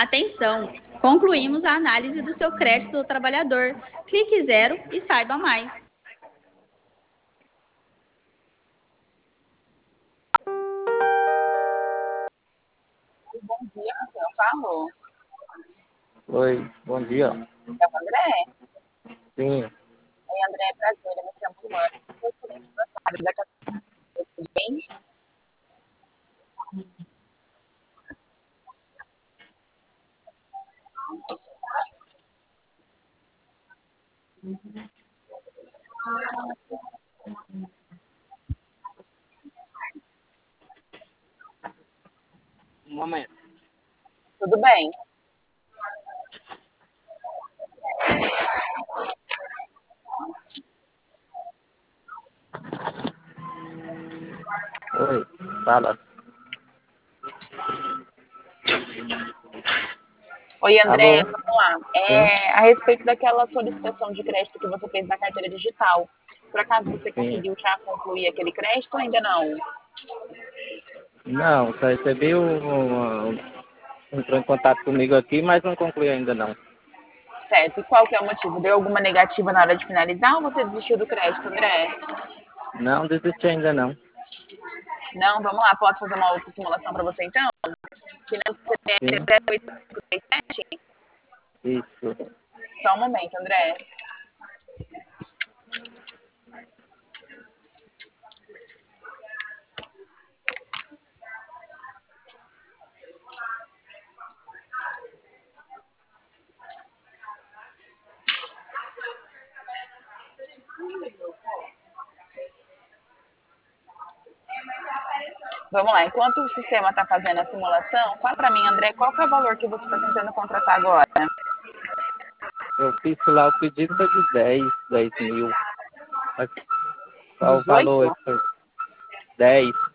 Atenção! Concluímos a análise do seu crédito do trabalhador. Clique zero e saiba mais. Bom dia, eu falo. Oi, bom dia. É o André? Sim, Oi, André, prazer, eu me chamo Luana. Eu sou responsável da categoria, tudo bem? um momento. Tudo bem. Oi, fala. Oi, André, Alô? vamos lá. Sim, A respeito daquela solicitação de crédito que você fez na carteira digital, por acaso você sim. conseguiu já concluir aquele crédito ou ainda não? Não, só recebi entrou em contato comigo aqui, mas não concluí ainda não. Certo. E qual que é o motivo? Deu alguma negativa na hora de finalizar ou você desistiu do crédito, André? Não desisti ainda não. Não, vamos lá. Posso fazer uma outra simulação para você então? Final do Sim, CPF 08537? isso. Só um momento, André. Vamos lá, enquanto o sistema está fazendo a simulação, fala para mim, André, qual que é o valor que você está tentando contratar agora? Eu fiz lá o pedido foi de 10 mil. Mas qual o 18? valor? 10.